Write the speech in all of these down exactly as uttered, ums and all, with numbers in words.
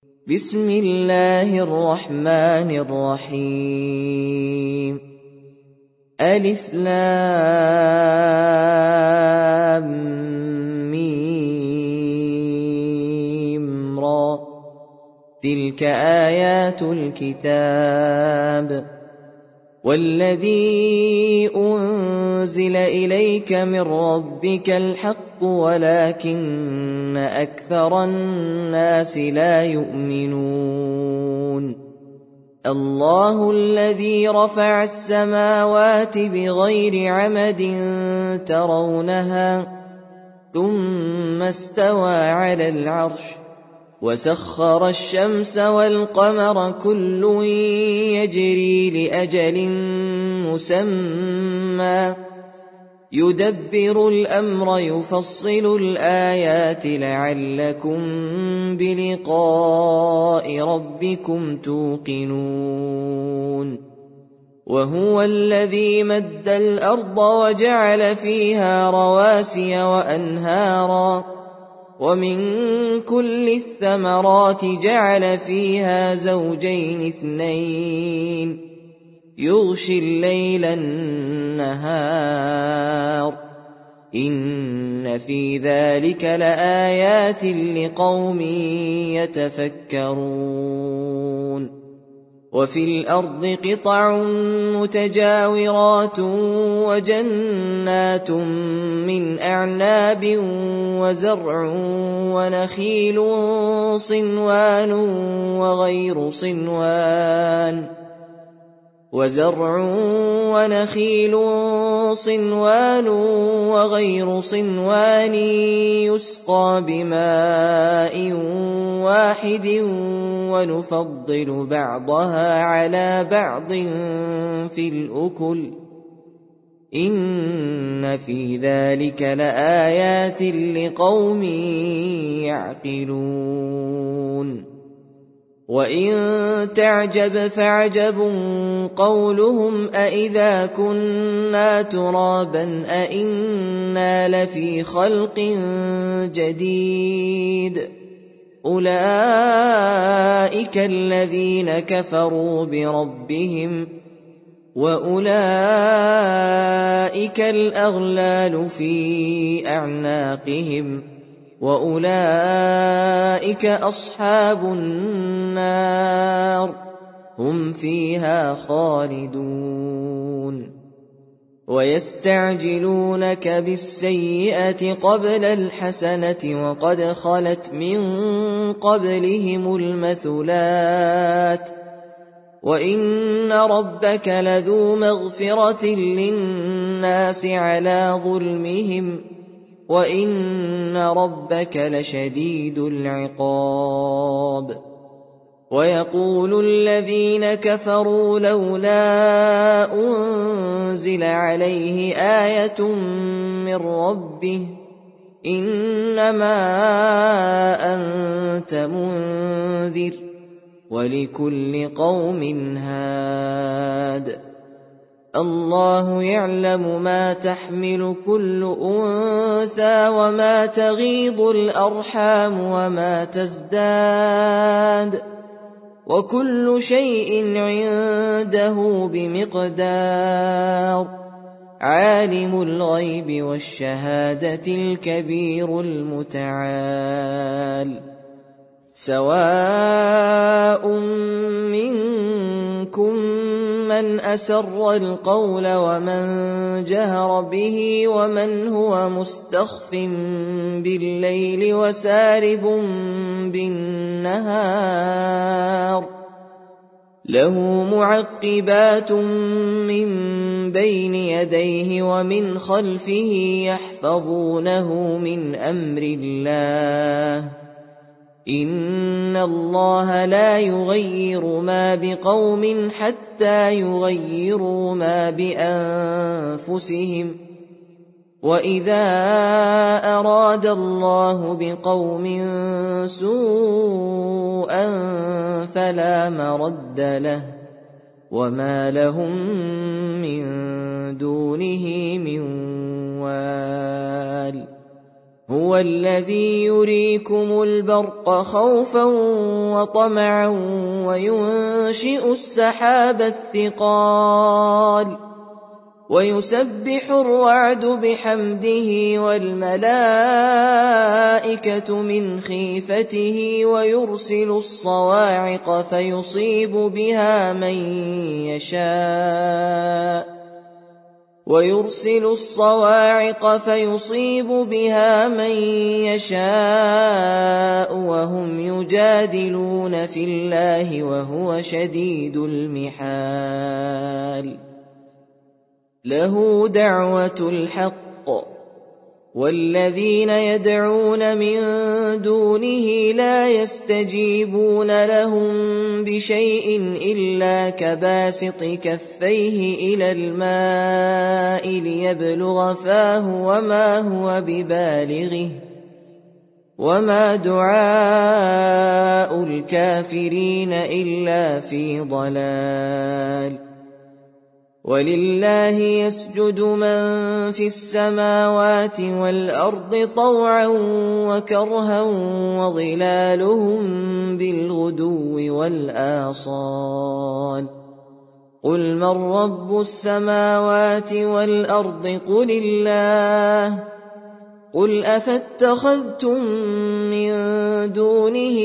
بسم الله الرحمن الرحيم ألف لام ميم را تلك آيات الكتاب والذي أنزل إليك من ربك الحق ولكن أكثر الناس لا يؤمنون الله الذي رفع السماوات بغير عمد ترونها ثم استوى على العرش وسخر الشمس والقمر كل يجري لأجل مسمى يدبر الأمر يفصل الآيات لعلكم بلقاء ربكم توقنون وهو الذي مد الأرض وجعل فيها رواسي وأنهارا ومن كل الثمرات جعل فيها زوجين اثنين يغشي الليل النهار إن في ذلك لآيات لقوم يتفكرون وفي الأرض قطع متجاورات وجنات من أعناب وزرع ونخيل صنوان وغير صنوان وزرع ونخيل صنوان وغير صنوان يسقى بماء واحد ونفضل بعضها على بعض في الأكل إن في ذلك لآيات لقوم يعقلون وإن تعجب فعجب قولهم أإذا كنا ترابا أإنا لفي خلق جديد أولئك الذين كفروا بربهم وأولئك الأغلال في أعناقهم وأولئك أصحاب النار هم فيها خالدون ويستعجلونك بالسيئة قبل الحسنة وقد خلت من قبلهم المثلات وإن ربك لذو مغفرة للناس على ظلمهم وإن ربك لشديد العقاب ويقول الذين كفروا لولا أنزل عليه آية من ربه إنما أنت منذر ولكل قوم هاد الله يعلم ما تحمل كل أنثى وما تغيض الأرحام وما تزداد وكل شيء عنده بمقدار عالم الغيب والشهادة الكبير المتعال سواء منكم من أسر القول ومن جهر به ومن هو مستخف بالليل وسارب بالنهار له معقبات من بين يديه ومن خلفه يحفظونه من أمر الله إن الله لا يغير ما بقوم حتى يغيروا ما بأنفسهم وإذا أراد الله بقوم سوءا فلا مرد له وما لهم من دونه من وال هو الذي يريكم البرق خوفا وطمعا وينشئ السحاب الثقال ويسبح الرعد بحمده والملائكة من خيفته ويرسل الصواعق فيصيب بها من يشاء ويرسل الصواعق فيصيب بها من يشاء وهم يجادلون في الله وهو شديد المحال له دعوة الحق والذين يدعون من دونه لا يستجيبون لهم بشيء إلا كباسط كفيه إلى الماء ليبلغ فاه وما هو ببالغه وما دعاء الكافرين إلا في ضلال ولله يسجد من في السماوات والأرض طوعا وكرها وظلالهم بالغدو والآصال قل من رب السماوات والأرض قل الله قل أفاتخذتم من دونه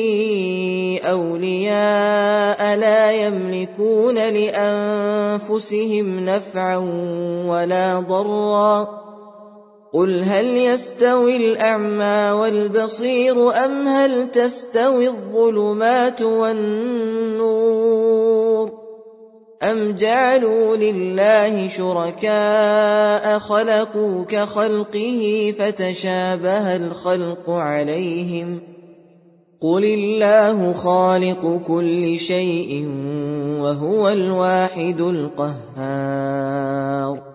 أولياء لا يملكون لأنفسهم نفعا ولا ضرا قل هل يستوي الأعمى والبصير أم هل تستوي الظلمات والنور أم جعلوا لله شركاء خلقوا كخلقه فتشابه الخلق عليهم قل الله خالق كل شيء وهو الواحد القهار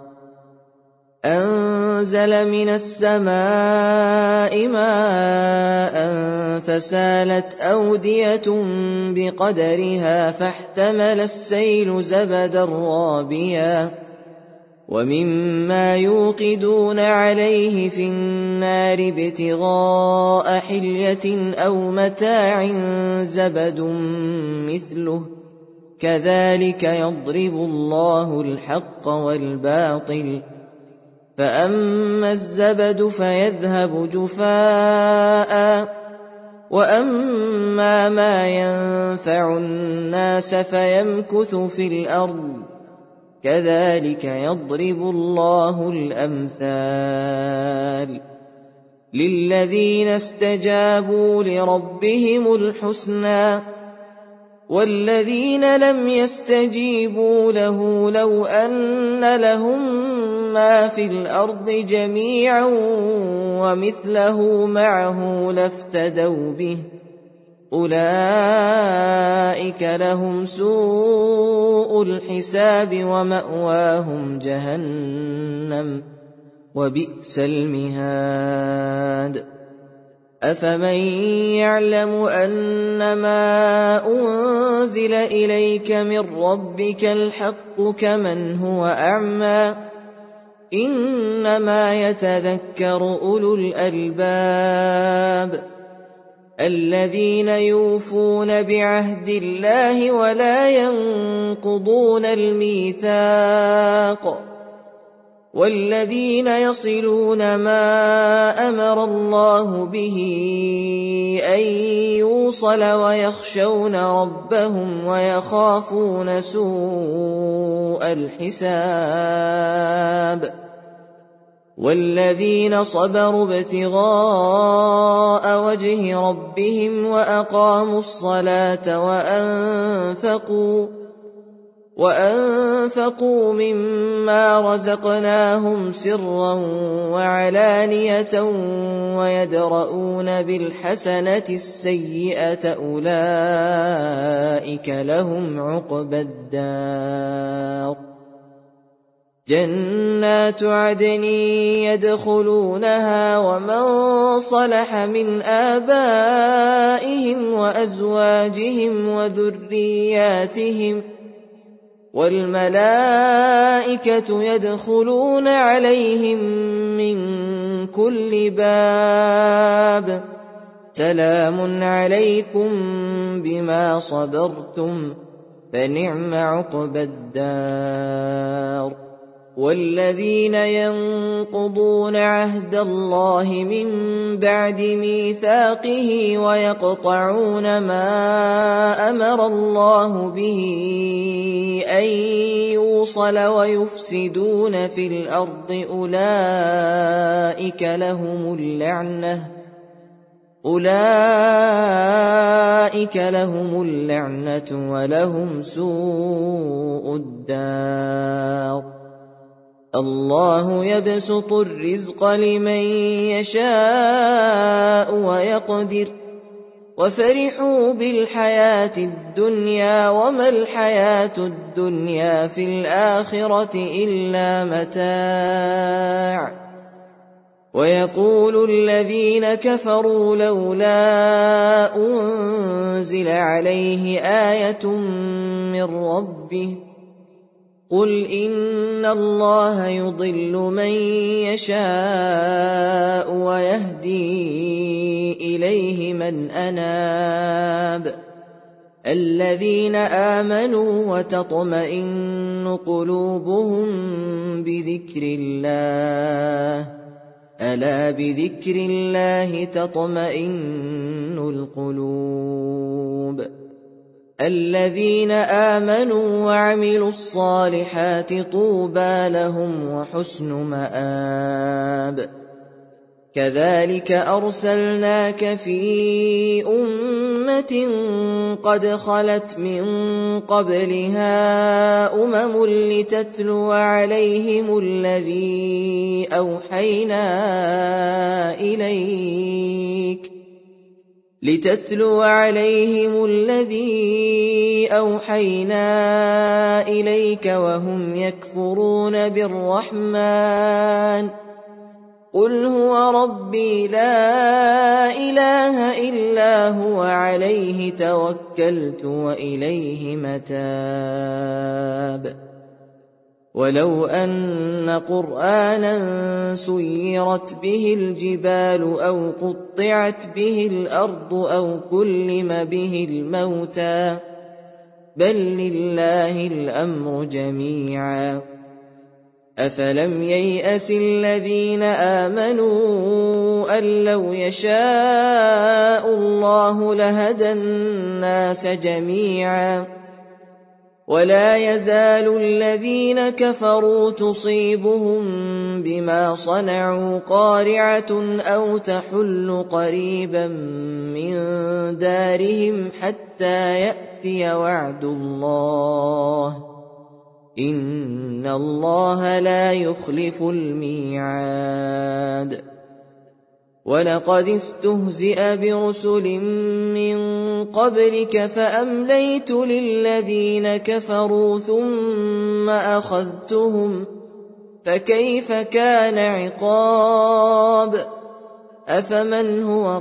أنزل من السماء ماء فسالت أودية بقدرها فاحتمل السيل زبدا رابيا ومما يوقدون عليه في النار ابتغاء حلية أو متاع زبد مثله كذلك يضرب الله الحق والباطل فأما الزبد فيذهب جفاء وأما ما ينفع الناس فيمكث في الأرض كذلك يضرب الله الأمثال للذين استجابوا لربهم الحسنى والذين لم يستجيبوا له لو أن لهم ما في الأرض جميعا ومثله معه لافتدوا به أولئك لهم سوء الحساب ومأواهم جهنم وبئس المهاد أفمن يعلم أنما أنزل إليك من ربك الحق كمن هو أعمى إنما يتذكر أولو الألباب الذين يوفون بعهد الله ولا ينقضون الميثاق والذين يصلون ما أمر الله به أن يوصل ويخشون ربهم ويخافون سوء الحساب والذين صبروا ابتغاء وجه ربهم وأقاموا الصلاة وأنفقوا وأنفقوا مما رزقناهم سرا وعلانية ويدرؤون بالحسنة السيئة أولئك لهم عقبى الدار جنات عدن يدخلونها ومن صلح من آبائهم وأزواجهم وذرياتهم والملائكة يدخلون عليهم من كل باب سلام عليكم بما صبرتم فنعم عقبى الدار. والذين ينقضون عهد الله من بعد ميثاقه ويقطعون ما أمر الله به أن يوصل ويفسدون في الأرض أولئك لهم اللعنة أولئك لهم اللعنة ولهم سوء الدار. الله يبسط الرزق لمن يشاء ويقدر وفرحوا بالحياة الدنيا وما الحياة الدنيا في الآخرة إلا متاع. ويقول الذين كفروا لولا أنزل عليه آية من ربه قل إن الله يضل من يشاء ويهدي إليه من أناب. الذين آمنوا وتطمئن قلوبهم بذكر الله ألا بذكر الله تطمئن القلوب. الذين آمنوا وعملوا الصالحات طوبى لهم وحسن مآب. كذلك أرسلناك في أمة قد خلت من قبلها أمم لتتلو عليهم الذي أوحينا إليك لتتلو عليهم الذي أوحينا إليك وهم يكفرون بالرحمن قل هو ربي لا إله إلا هو عليه توكلت وإليه متاب. ولو أن قرآنا سيرت به الجبال أو قطعت به الأرض أو كلم به الموتى بل لله الأمر جميعا. أفلم ييأس الذين آمنوا أن لو يشاء الله لهدى الناس جميعا ولا يزال الذين كفروا تصيبهم بما صنعوا قارعة أو تحل قريبا من دارهم حتى يأتي وعد الله إن الله لا يخلف الميعاد. ولقد استهزئ برسل من قبلك فأمليت للذين كفروا ثم أخذتهم فكيف كان عقاب. أفمن هو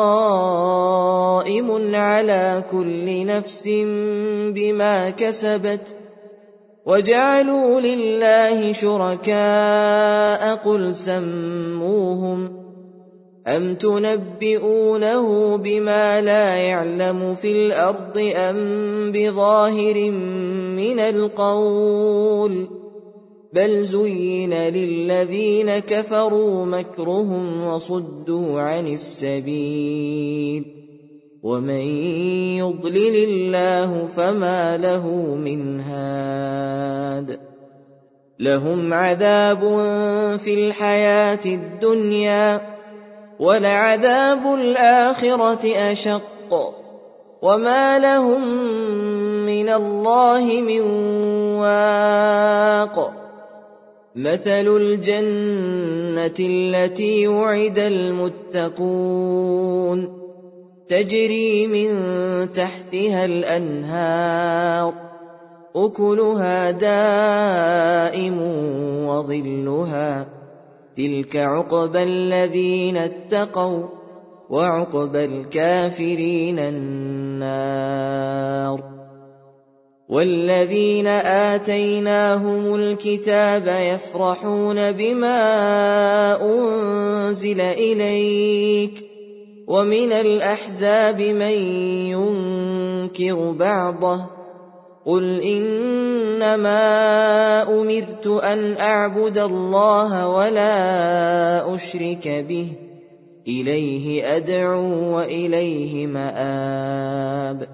قائم على كل نفس بما كسبت وجعلوا لله شركاء قل سموهم أم تنبئونه بما لا يعلم في الأرض أم بظاهر من القول بل زين للذين كفروا مكرهم وصدوا عن السبيل ومن يضلل الله فما له من هاد. لهم عذاب في الحياة الدنيا ولعذاب الآخرة أشق وما لهم من الله من واق. مثل الجنة التي وعد المتقون تجري من تحتها الأنهار أكلها دائم وظلها تلك عقبى الذين اتقوا وعقبى الكافرين النار. والذين آتيناهم الكتاب يفرحون بما أنزل إليك ومن الأحزاب من ينكر بعضه قل إنما أمرت أن أعبد الله ولا أشرك به إليه أدعو وإليه مآب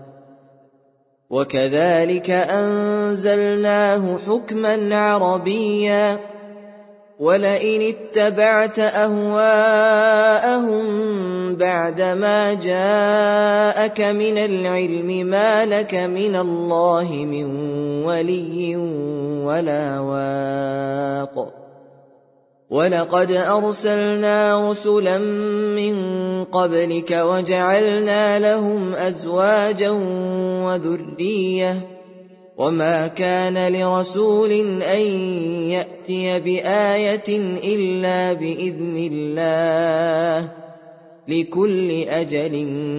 وكذلك أنزلناه حكما عربيا ولئن اتبعت أهواءهم بعدما جاءك من العلم ما لك من الله من ولي ولا واق ولقد أرسلنا رسلا من قبلك وجعلنا لهم أزواجا وذرية وما كان لرسول أن يأتي بآية إلا بإذن الله لكل أجل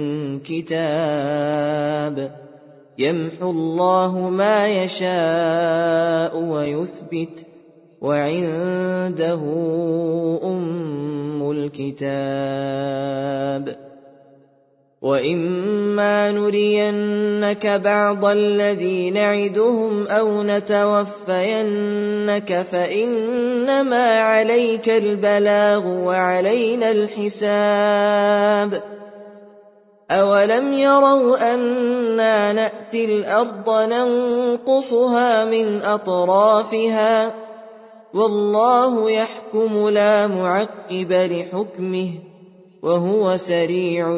كتاب يمحو الله ما يشاء ويثبت وعنده أم الكتاب وإما نرينك بعض الذي نعدهم أو نتوفينك فإنما عليك البلاغ وعلينا الحساب أولم يروا أنا نأتي الأرض ننقصها من أطرافها والله يحكم لا معقب لحكمه وهو سريع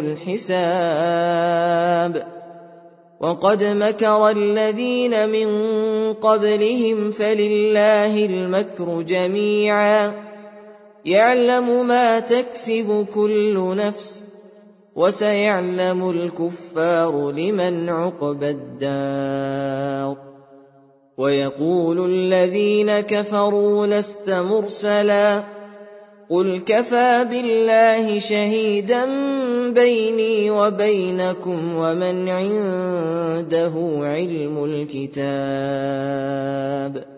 الحساب وقد مكر الذين من قبلهم فلله المكر جميعا يعلم ما تكسب كل نفس وسيعلم الكفار لمن عقبى الدار ويقول الذين كفروا لست مرسلا قل كفى بالله شهيدا بيني وبينكم ومن عنده علم الكتاب